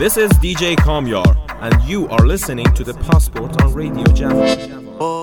This is DJ Kamyar and you are listening to The Passport on Radio Java.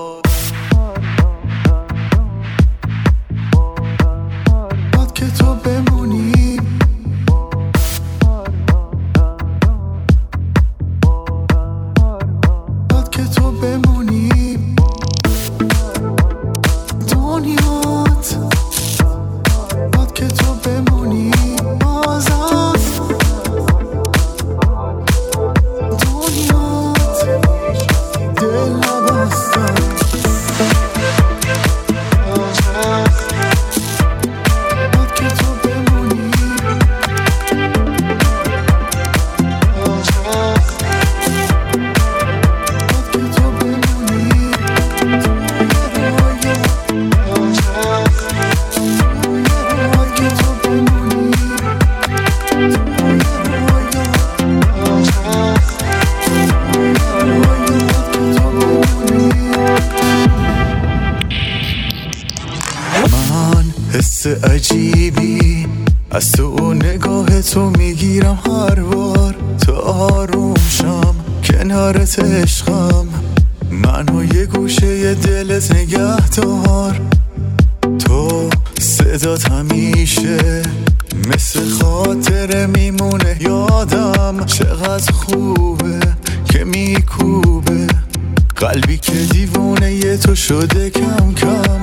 عجیبی از تو نگاه تو میگیرم هر بار تا آروم شم کنارت عشقم منو یه گوشه دلت نگه دار تو صدات همیشه مثل خاطره میمونه یادم چقدر خوبه که میکوبه قلبی که دیوونه یه تو شده کم کم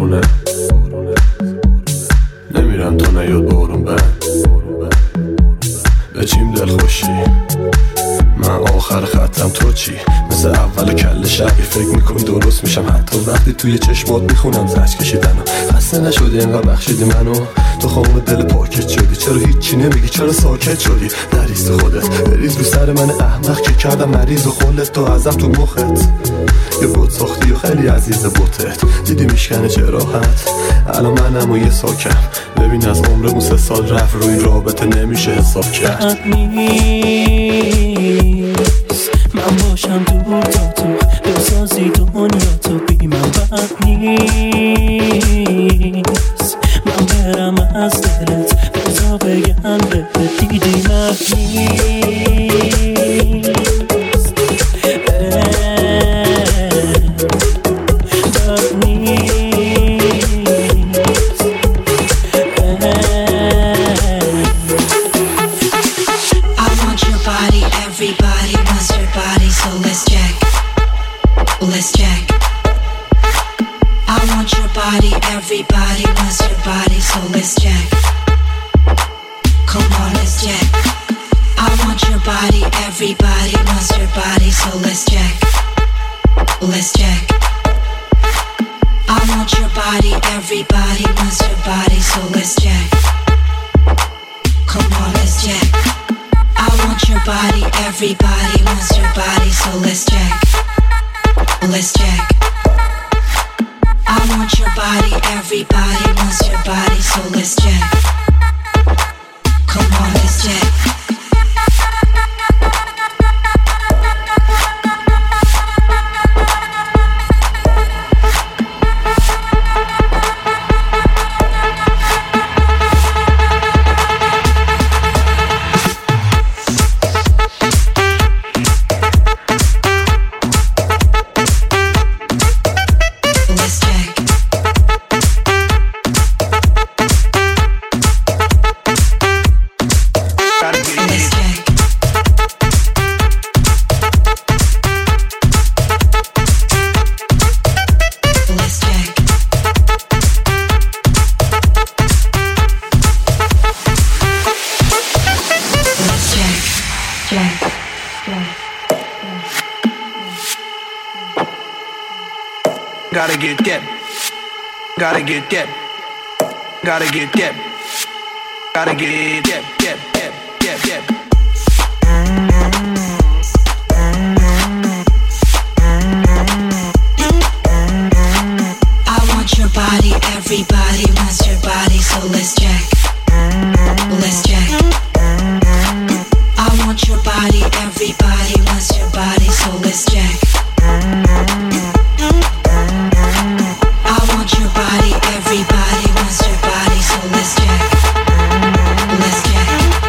بارونه نمیرم تا نیاد بارون بند بچیم دل خوشی من آخر خطم تو چی مثل اول کل شبی فکر میکنی درست میشم حتی وقتی توی چشمات میخونم زج کشیدن خسته نشدی اینقدر بخشیدی منو تو خامه دل پاکت شدی چرا هیچی نمیگی چرا ساکت شدی نریز خودت بریز رو سر من احمق که کردم مریض و خلت تو ازم تو مخت یه بود ساختی و خیلی عزیز بوتت دیدی میشکنه چه راحت الان منم و یه ساکم ببین از عمرمون 3 سال رفت رو این رابطه نمیشه حساب کرد من باشم دور تا تو بسازی دنیا تو بی من بد نیست من برم از دلت بزا بگم به دیدی من Everybody wants your body, so let's check. Come on, let's check. I want your body, everybody wants your body, so let's check. Let's check. I want your body, everybody wants your body, so let's check. Come on, let's check. I want your body, everybody wants your body, so let's check. Let's check. I want your body, everybody wants your body, so let's check. Come on, let's check. Gotta get that. Gotta get that. Gotta get that. Gotta get that. I want your body, everybody wants your body, so let's check. Let's check. I want your body, everybody wants your body, so let's check. I want your body, everybody wants your body, so let's check. Let's check.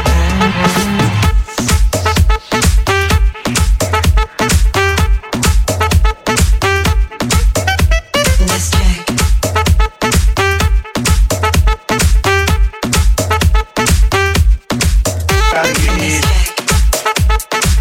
Let's check. Gotta get it.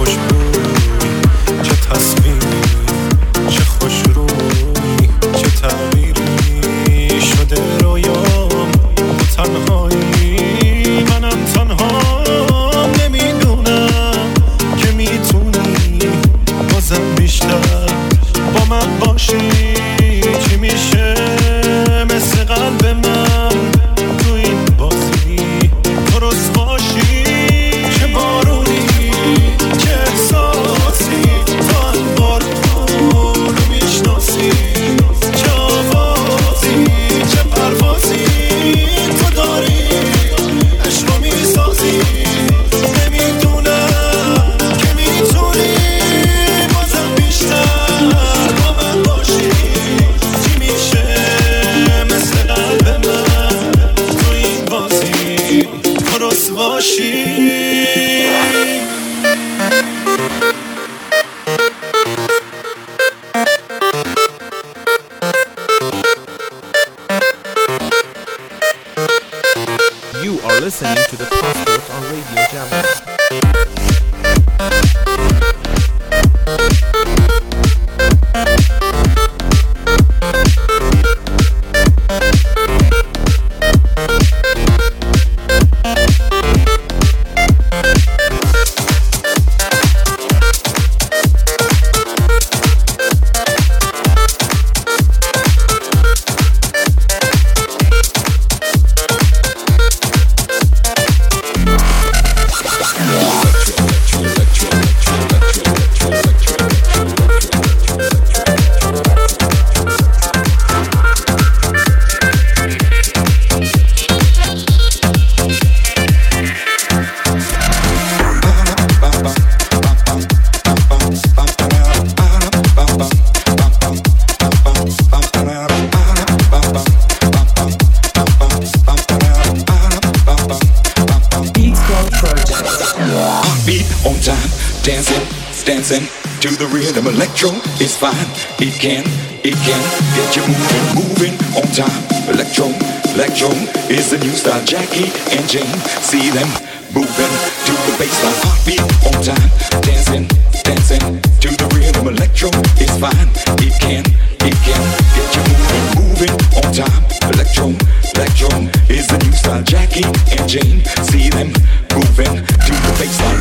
خوشبوی، چه تصویری، چه خوشرویی، چه تغییری شده رویام تو تنهایی، منم تنهام نمیدونم که میتونی بازم بیشتر با من باشی. چی میشه مثل قلب من تو این بازی تو رسواشی، چه بارونی چه احساسی تو انبار رو میشناسی، چه آوازی چه پروازی تو داری عشق رو میسازی، نمیدونم که میتونی بازم بیشتر با من باشی. چی میشه مثل قلب من تو این بازی تو رسواشی. You are listening to the Passport on Radio Java. Dancing to the rhythm, electro is fine. It can get you moving on time. Electro is the new style. Jackie and Jane, see them moving to the bassline. Heartbeat on time. Dancing to the rhythm, electro is fine. It can get you moving on time. Electro is the new style. Jackie and Jane, see them moving to the bassline.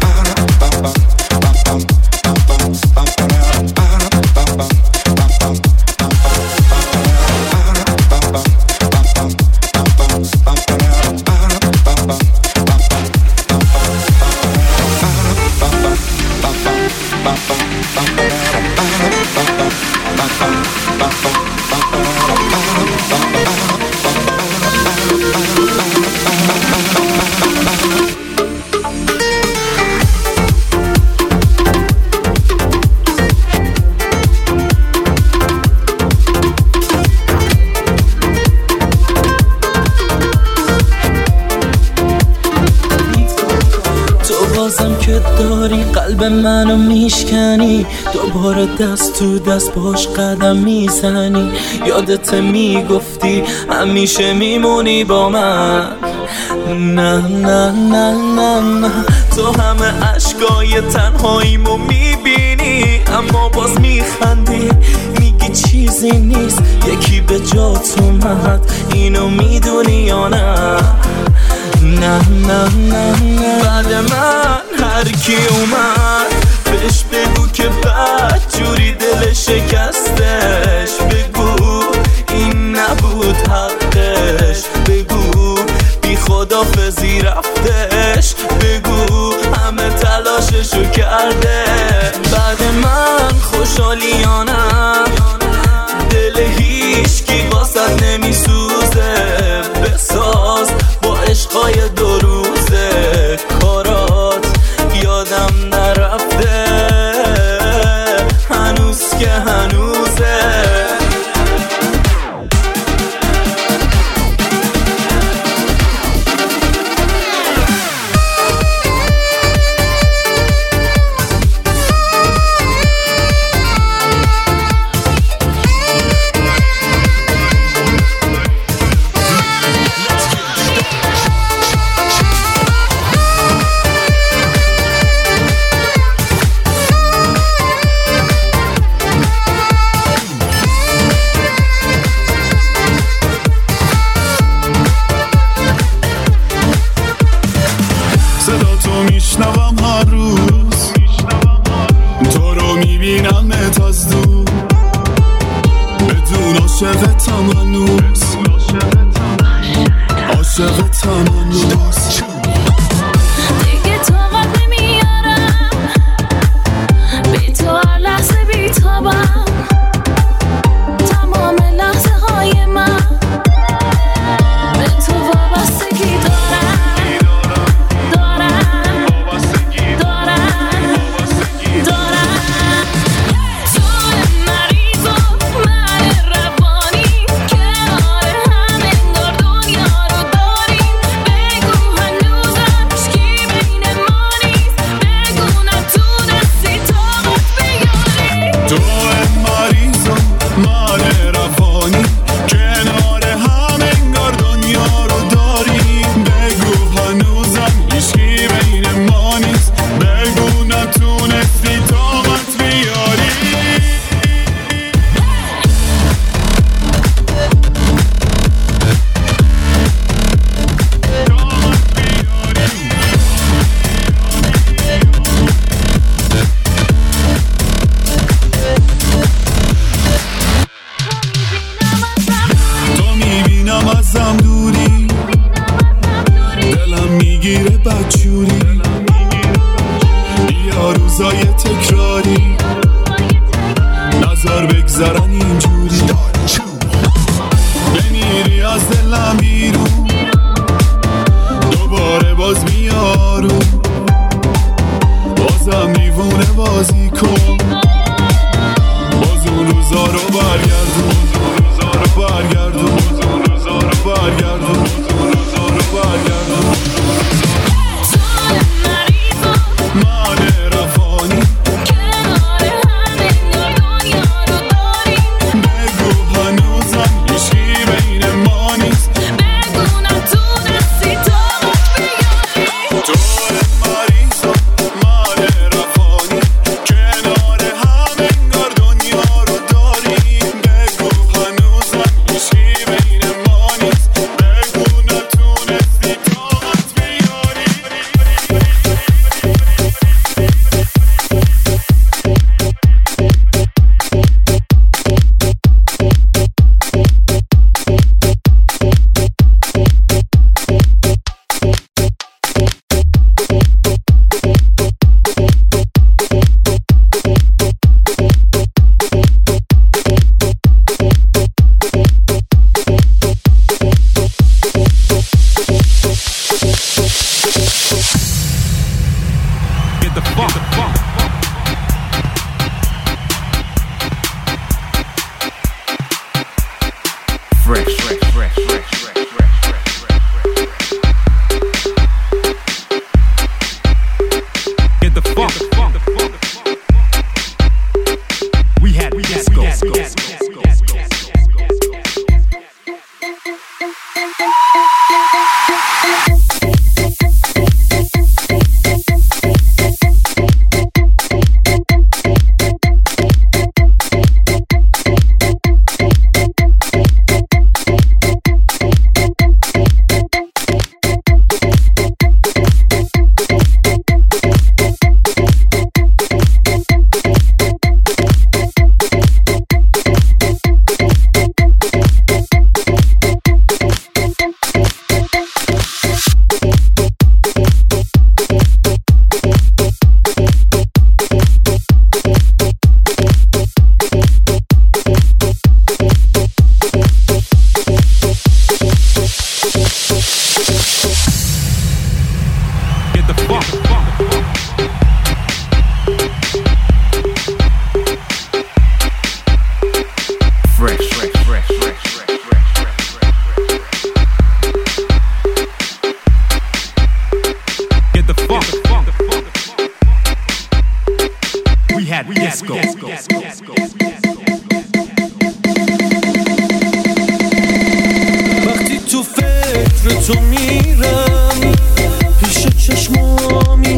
بازم که داری قلب منو میشکنی، دوباره دست تو دست باش قدم میزنی. یادت میگفتی همیشه میمونی با من. نه نه نه نه نه، تو همه عشقای تنهاییمو میبینی اما باز میخندی، میگی چیزی نیست یکی به جات اومد. اینو میدونی یا نه؟ نه نه نه نه، بعد من هر کی اومد بهش بگو که بد جوری دل شکستش، بگو این نبود حقش، بگو بی خدافظی رفتش، بگو همه تلاششو کرده. بعد من خوشحالیانم دل هیچکی واسد نمیسوزه، بساز با عشقای دو روزه کارات یادم نرفته هنوز که هنوزه. عاشقتم هنوز عاشقتم هنوز دیگه طاقت نمیارم بی تو هر لحظه بیتابم تمام لحظه های من به تو وابستگی دارم وقتی تو فکر تو میرم پیش چشمامی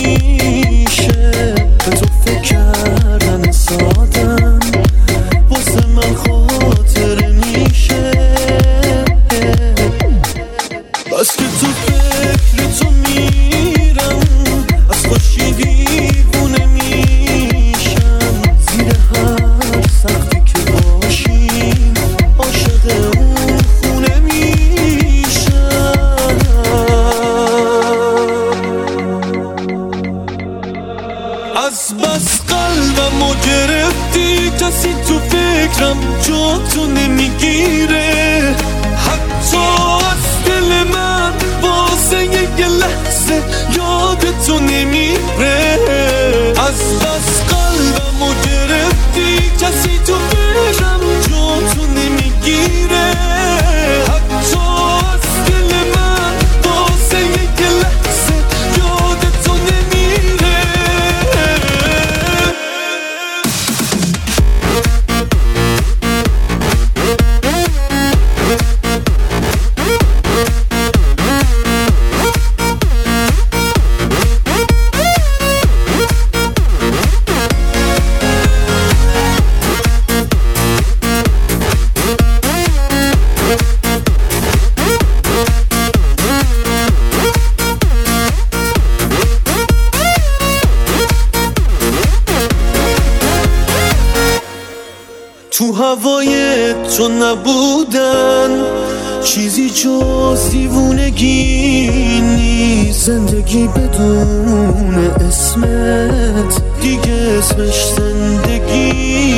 همیشه به تو فکر کردن سادم واسه من خاطر میشه بس که تو فکر تو میرم از خوشی دیوونه میشم زیر هر سختی که باشیم از بس قلبمو گرفتی کسی تو فکرم جا تو نمیگیره، حتی از دل من واسه یه لحظه یادتو نمیره. از بس قلبمو گرفتی کسی تو فکرم جا تو نمیگیره، حتی از دل من واسه یه لحظه یادتو نمیره. تو هوای تو نبودن چیزی جز دیوونگی نیست، زندگی بدون اسمت دیگه اسمش زندگی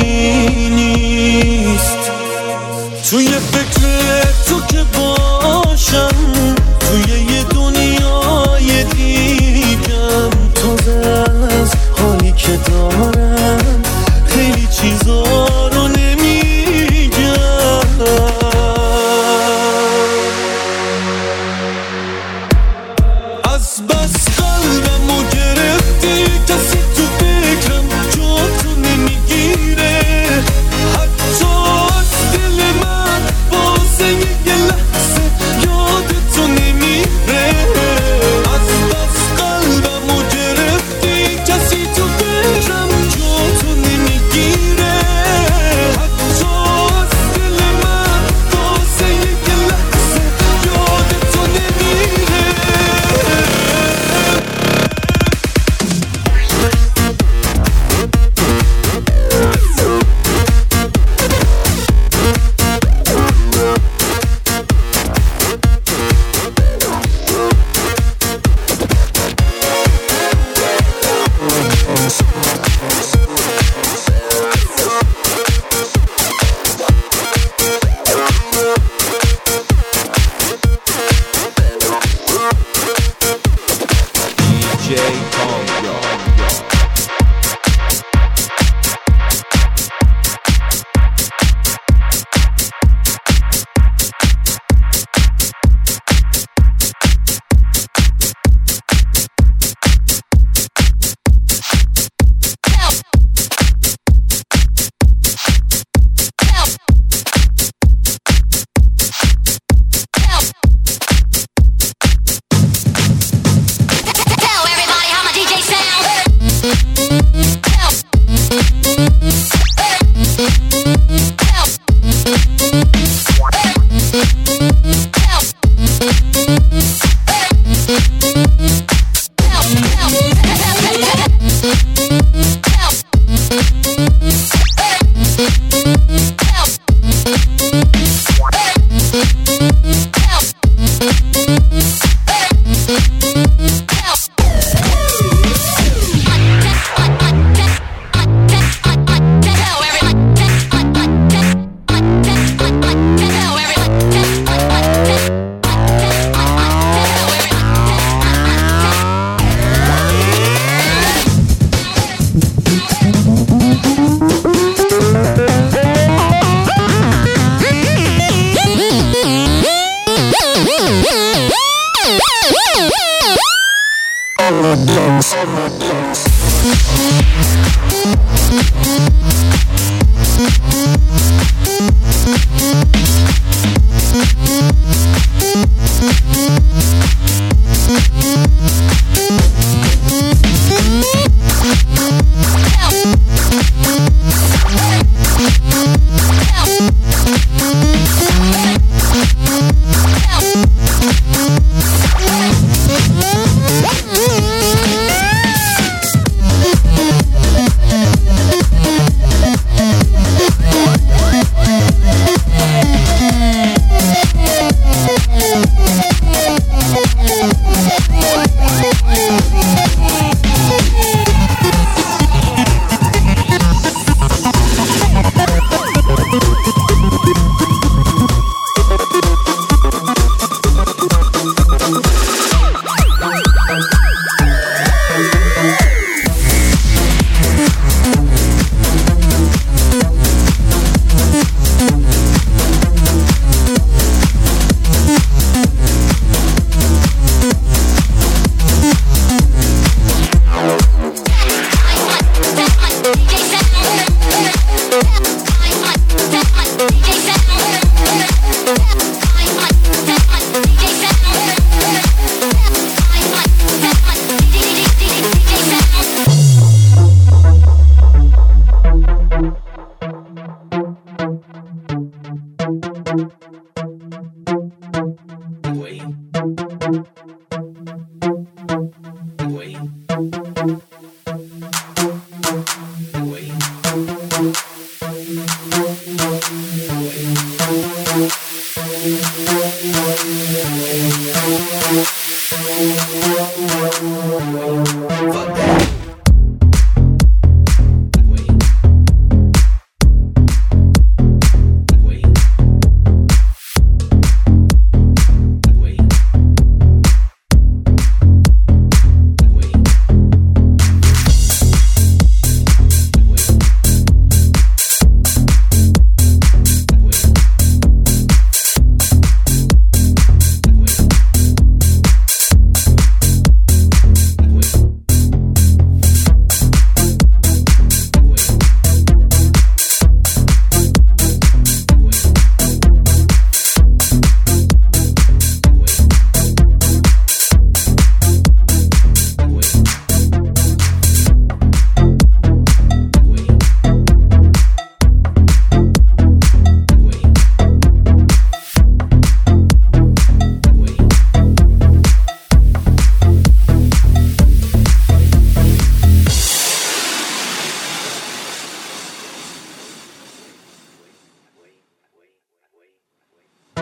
نیست. توی فکر تو که باشم توی یه دنیای دیگم، تازه از حالی که دارم خیلی چیزا رو نمیگم. از بس قلبمو گرفتی کسی تو فکرم جا تو نمیگیره، حتی از دل من واسه یه لحظه یادتو نمیره. از بس قلبمو گرفتی کسی تو فکرم جا تو نمیگیره، حتی از دل من واسه یه لحظه یادتو نمیره. DJ Congo.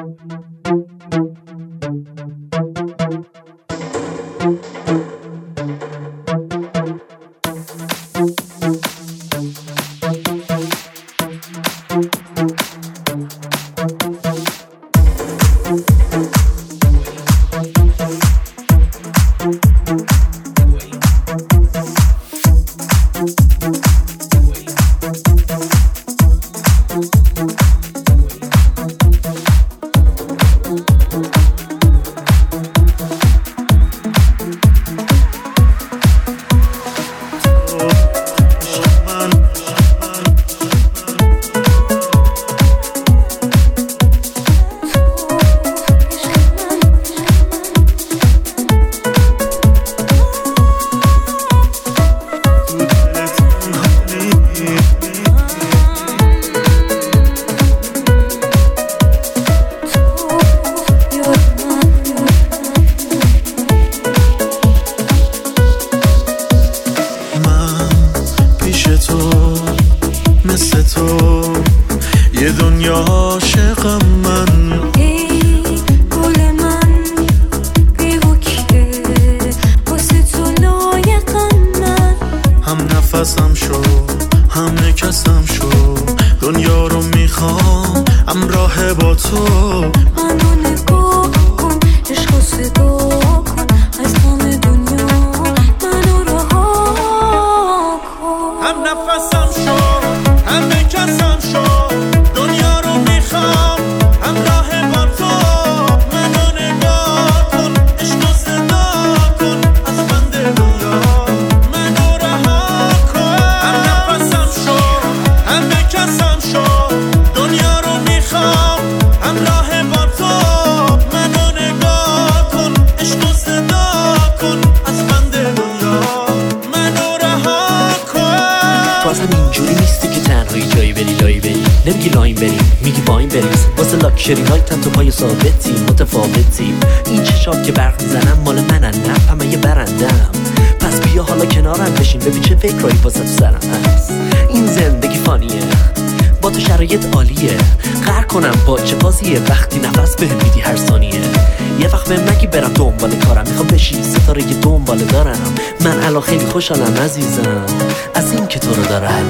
شری نایتم تو پای ثابتی متفاوتی این چشات که برق میزنم مال منن نه همه یه برندم پس بیا حالا کنارم بشین ببین چه فکرایی واسه تو سرم هست این زندگی فانیه با تو شرایط عالیه قهر کنم با چه بازیه وقتی نفس بهم میدی هر ثانیه یه وقت به مگی برم دنبال کارم میخوام بشی ستاره یه دنبال دارم من الان خیلی خوشحالم عزیزم از این که تو رو دارم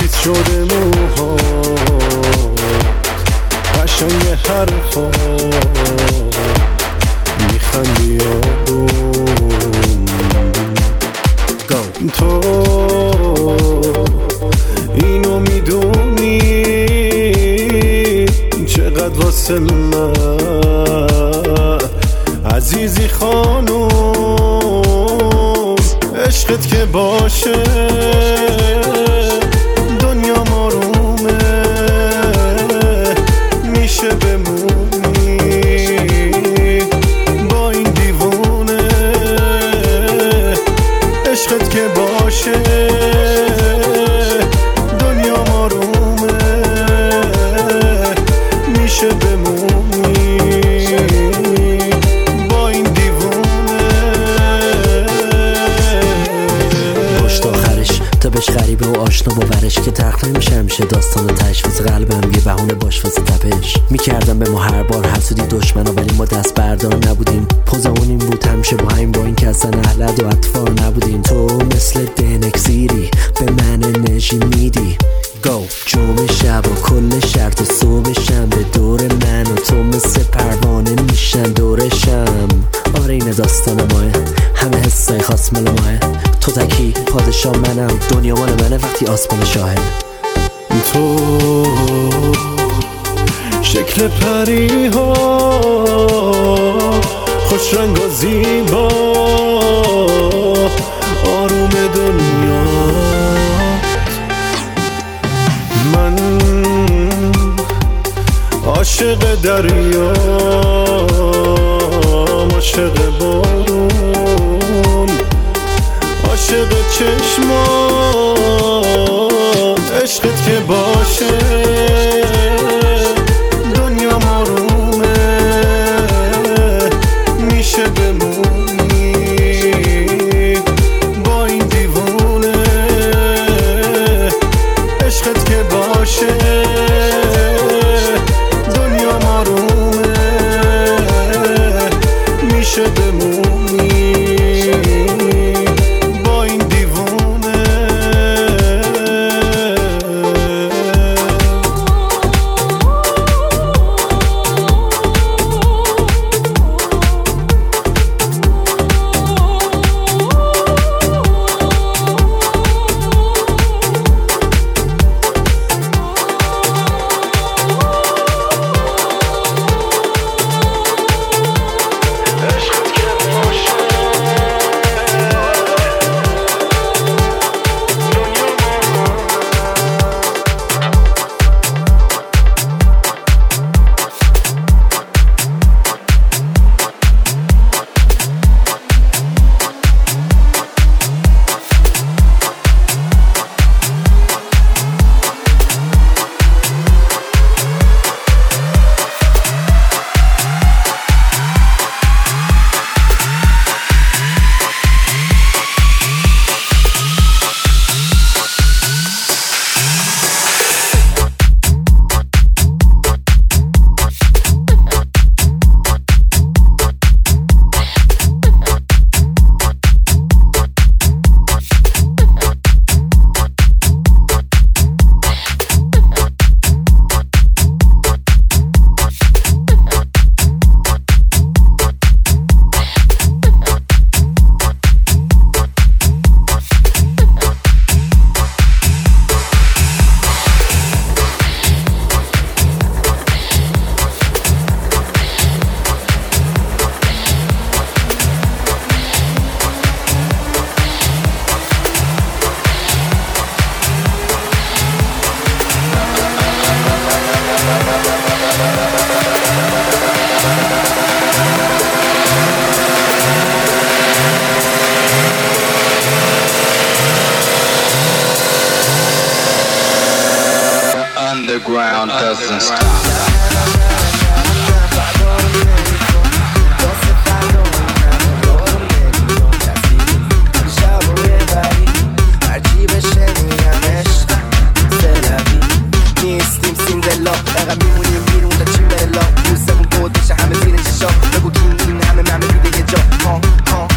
تیز شده موها قشنگ حرفا میخندی تو اینو میدونی چقدر واسه من عزیزی خانم عشقت که باشه دنیا مارومه میشه بمونی با این دیوونه عشقت که باشه دنیا مارومه میشه بمونی با این دیوونه پشت آخرش تبش غریبه و آشنا باورش که تخت نمیشه میشه داستان تشویز قلبم یه بهونه باش واسه تپش میکردم به ما هر بار حسودی دشمنا ولی ما دست بردار نبودیم پوزمون این بود همیشه با این با این که اصلا اهلد و اطفار نبودیم تو مثل دنکسیری به من انرژی میدی گو جمعه شب و کل شرط و صبح شنبه دور من و تو مثل پروانه میشن دورشم آره این داستان ماه همه حسای خاص مال ماه تو تکی پادشاه منم دنیا مال منه وقتی آسمان شاهد تو شکل پری ها خوش رنگ و زیبا آروم دنیا من عاشق دریا عاشق بارون عاشق چشمان عشقت که باشه دنیا مارومه میشه بمونی با این دیوونه عشقت که باشه دنیا مارومه میشه بمونی با این دیوونه Underground doesn't stop.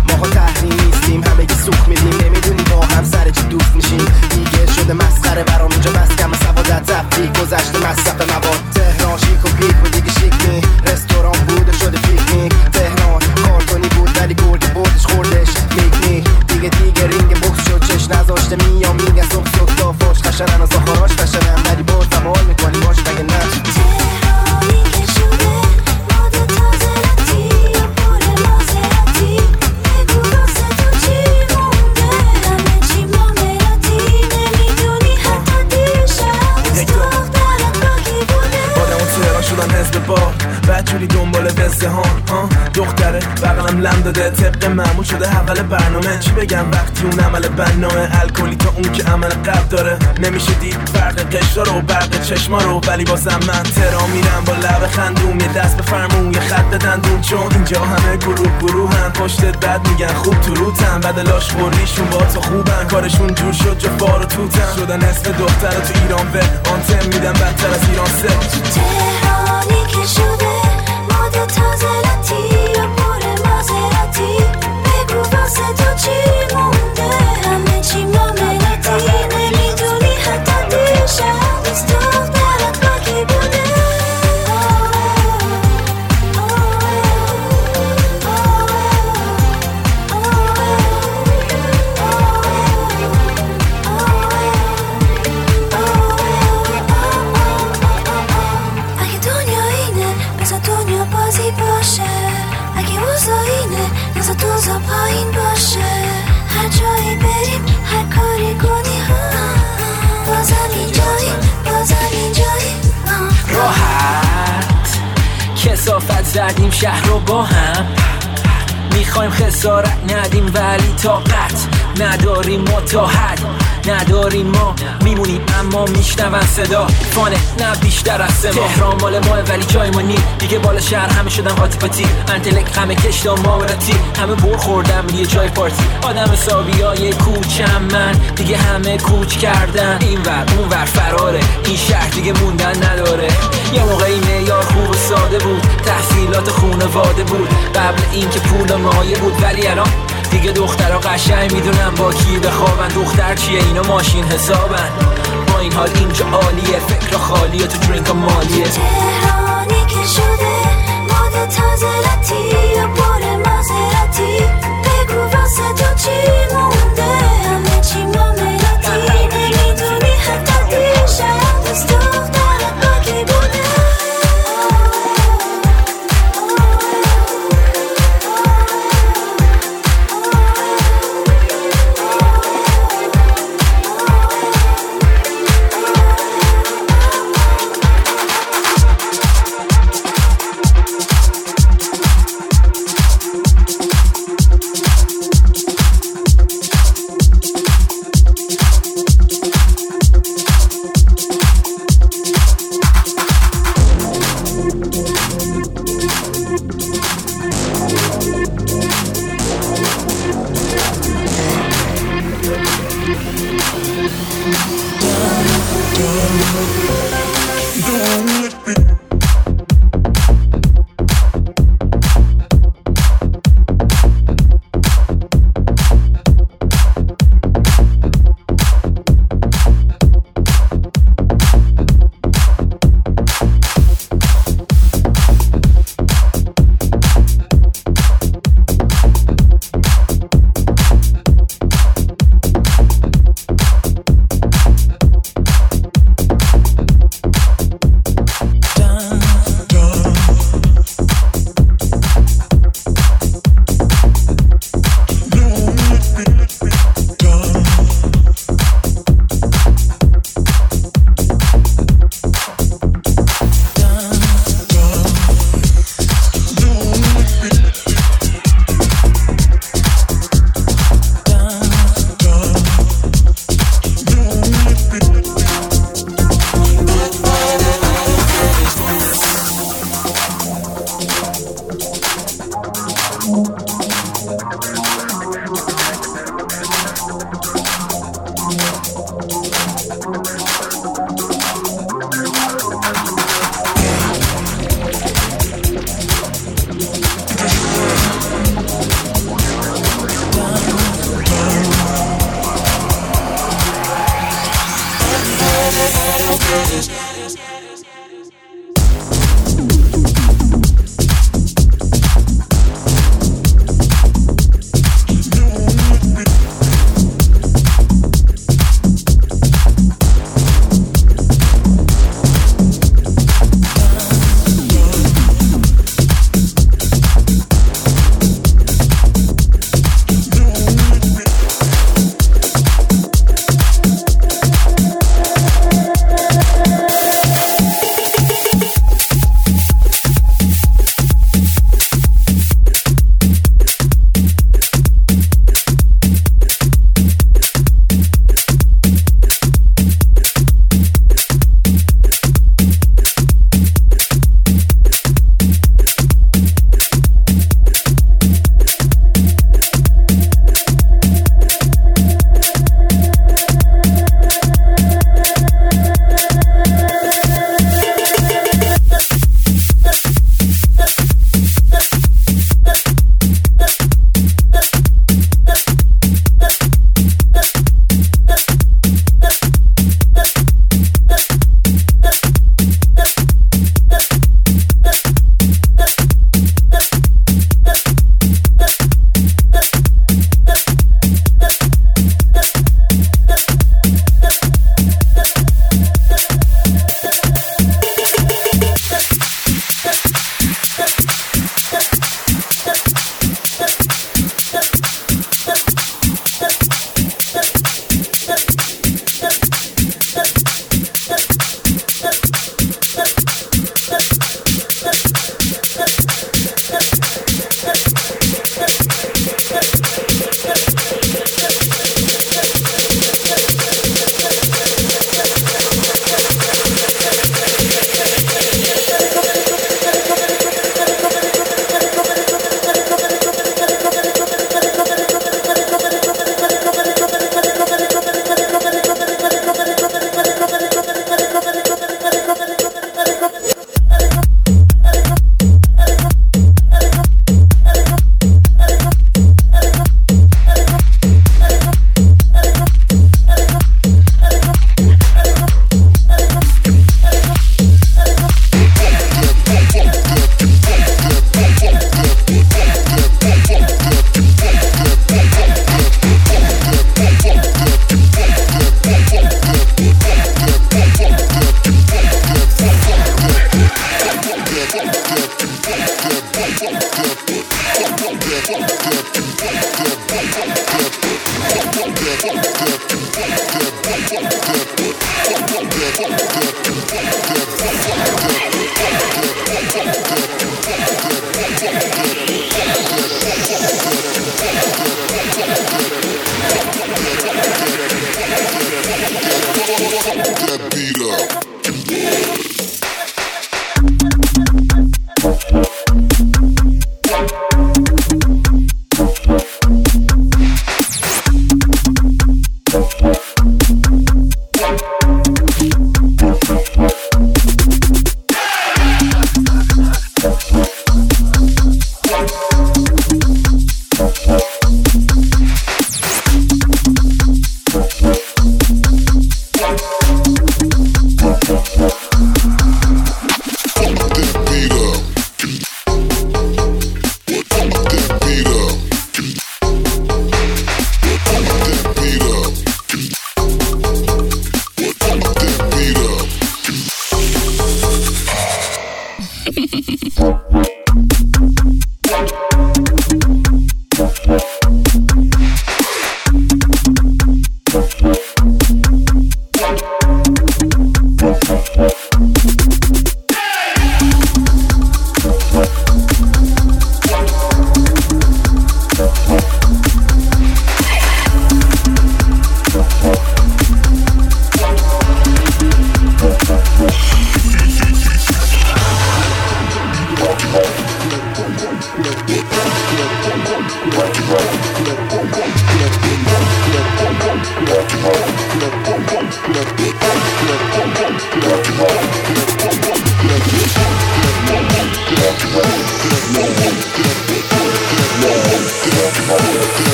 مسخره برام اینجا بس کم سوادت تفریح گذشته مصرف مواد. تهران شیک و پیک بود دیگه شیک نی، رستوران بود و شده پیکنیک. تهران کارتونی بود ولی گرگ بردش خوردش میکنی. دیگه رینگ بوکس شد چش نذاشته میام میگن صبح صبح تا فاش خشنن از آخراش فشنن ولی باز سوال میکنی باش مگه نه. تهرانی که شده ماد تازه رتی یا پر مازراتی. بگو واسه تو چی مونده همه چی معاملاتی. نمیدونی حتی دیشب از دخترت باقی بوده. آدم و تهران شدن حزب بار بدجوری دنبال وزدهان. دختره بغلم لم داده طبق معمول شده حول برنامه. چی بگم وقتی اون عمل بنامه الکلی تا اون که عمل قلب داره. نمیشه دید فرق قشرا رو برق چشما رو ولی بازم من تهران میرم با لب خندوم. یه دست بفرمون یه خط بدندون چون اینجا همه گروهن پشتت بد میگن خوب تو روتن بدلاش خوریشون با تو خوبن کارشون جور شد جا فار و توتن شدن اسم دختر تو ایران به آنتم میدن بدتر از ایران سه. تهرانی که شده ماد تازه رتی یا پر مازراتی. بگو واسه تو چی مونده همه چی معاملاتی. نمیدونی حتی دیشب از دخترت باقی بوده. اگه دنیا اینه بذار دنیا بازی باشه. اگه اوضاع اینه بذار دوزا پایین باشه. هر جایی بریم هر کاری کنی بازم اینجایی راحت کثافت زدیم شهر رو با هم. میخوایم خسارت ندیم ولی طاقت نداریم متحد نداریم ما میمونیم اما میشنون صدا فانه نه بیشتر از سما. تهران مال ماه ولی جای ما نیم دیگه بالا شهر همه شدن قاطی پاتی. انتلک همه کشتا ماوراتی همه بر خوردم یه جای پارتی. آدم حسابی های کوچم من دیگه همه کوچ کردن. این ور اون ور فراره این شهر دیگه موندن نداره. یه موقعی معیار خوب و ساده بود تحصیلات خونواده بود قبل این که پول مایه بود ولی الان دیگه دخترها قشنگ میدونن با کی بخوابن. دختر چیه اینا ماشین حسابن. با این حال اینجا عالیه فکر خالیه تو درینک مالیه. تهرانی که شده ماد تازه رتی یا پر مازراتی. بگو واسه تو چی مونده همه چی معاملاتی. نمیدونی حتی دیشب از دخترت باقی بوده.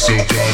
whistle go.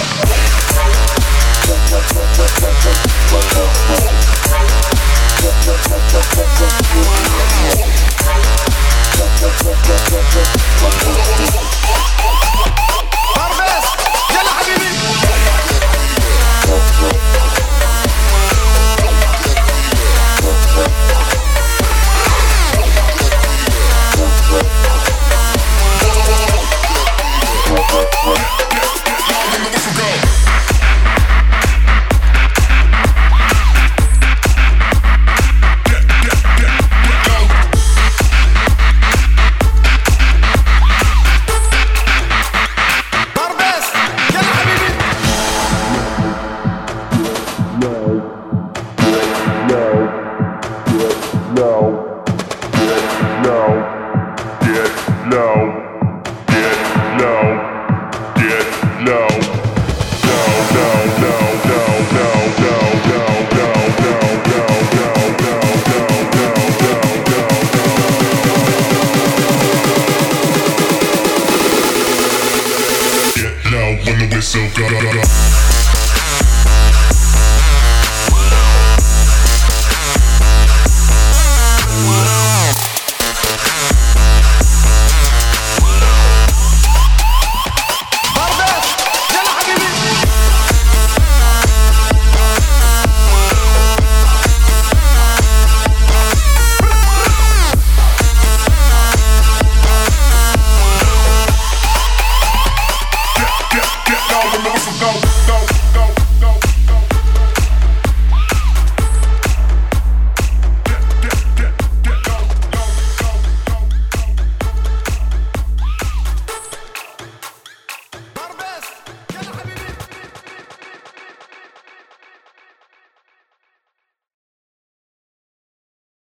When the whistle go.